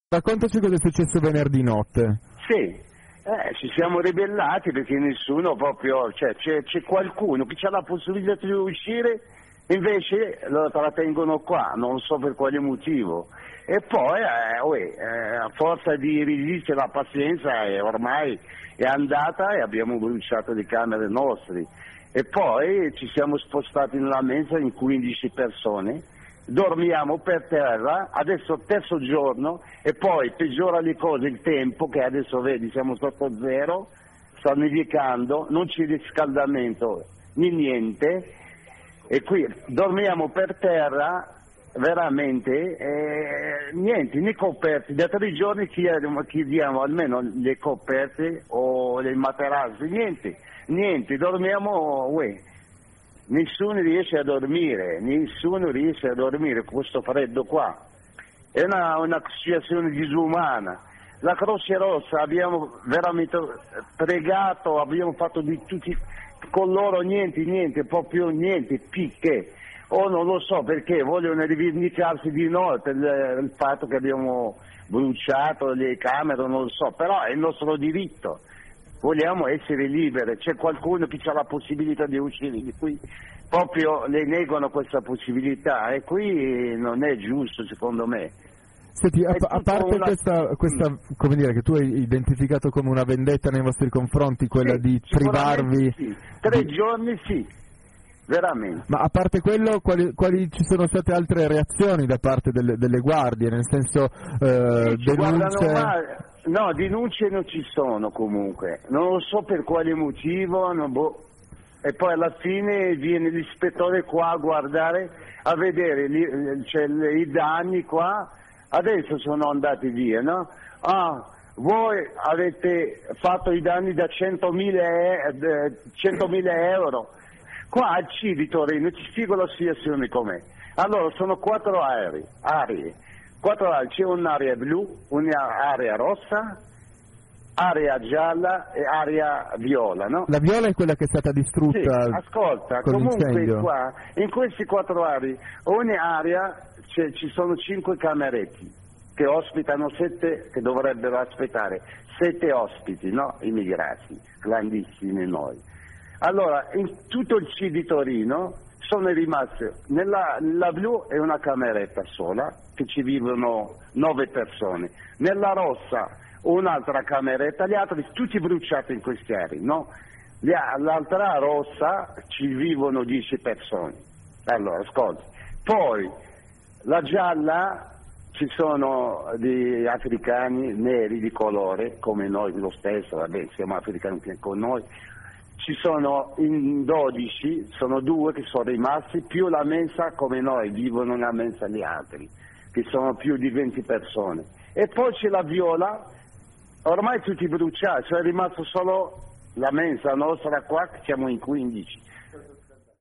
Raccontaci cosa è successo venerdì notte. Sì, ci siamo ribellati perché nessuno proprio, cioè c'è qualcuno che ha la possibilità di uscire, invece lo trattengono qua, non so per quale motivo. E poi, a forza di resistere la pazienza, ormai è andata e abbiamo bruciato le camere nostre. E poi ci siamo spostati nella mensa in 15 persone. Dormiamo per terra, adesso terzo giorno e poi peggiora le cose il tempo, che adesso vedi siamo sotto zero, sta nevicando, non c'è riscaldamento né niente e qui dormiamo per terra veramente, niente, né coperti, da 3 giorni chiediamo almeno le coperte o le materassi, niente, dormiamo, nessuno riesce a dormire con questo freddo qua. È una situazione disumana. La Croce Rossa abbiamo veramente pregato, abbiamo fatto di tutti con loro niente, proprio niente, picche. O non lo so perché vogliono rivendicarsi di noi per il fatto che abbiamo bruciato le camere, non lo so, però è il nostro diritto. Vogliamo essere liberi, c'è qualcuno che ha la possibilità di uscire di qui, proprio le negano questa possibilità e qui non è giusto secondo me. Senti, a parte questa come dire, che tu hai identificato come una vendetta nei vostri confronti, quella di privarvi... Sì. 3 giorni sì, veramente. Ma a parte quello, quali ci sono state altre reazioni da parte delle guardie, nel senso denunce... No, denunce non ci sono comunque, non lo so per quale motivo, e poi alla fine viene l'ispettore qua a guardare, a vedere i danni qua, adesso sono andati via, no? Voi avete fatto i danni da 100.000 euro, qua al C di Torino ti spiego la situazione com'è. Allora sono 4 aree. 4 aree, c'è un'area blu, un'area rossa, area gialla e area viola, no? La viola è quella che è stata distrutta. Sì, ascolta, con comunque l'incendio. qua, in queste 4 aree, ogni area ci sono 5 cameretti che ospitano 7, che dovrebbero aspettare 7 ospiti, no? Immigrati, clandestini noi. Allora, in tutto il C di Torino sono rimaste, nella blu è una cameretta sola, che ci vivono 9 persone, nella rossa un'altra cameretta, gli altri tutti bruciati in queste aree, no? L'altra rossa ci vivono 10 persone. Allora, ascolti. Poi, la gialla ci sono di africani neri di colore, come noi lo stesso, vabbè, siamo africani anche con noi. Ci sono in 12, sono 2 che sono rimasti, più la mensa come noi, vivono nella mensa gli altri, che sono più di 20 persone. E poi c'è la viola, ormai tutti bruciati, cioè è rimasto solo la mensa nostra qua, che siamo in 15.